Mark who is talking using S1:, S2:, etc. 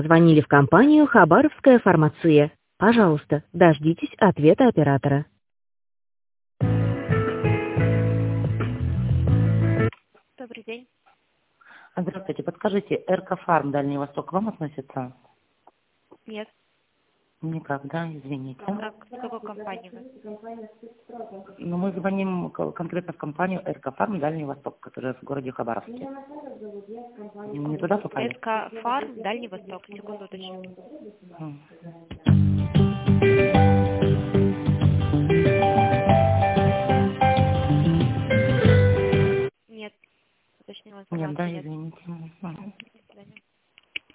S1: Звонили в компанию «Хабаровская фармация». Пожалуйста, дождитесь ответа оператора. Добрый день.
S2: Здравствуйте, подскажите, РК Фарм Дальний Восток к вам относится?
S1: Нет.
S2: Никак, да, извините.
S1: А с какой компании вы?
S2: Но мы звоним конкретно в компанию РК Фарм Дальний Восток, которая в городе Хабаровске. Не туда попали?
S1: СК Фарм, Дальний Восток. Секунду, уточню.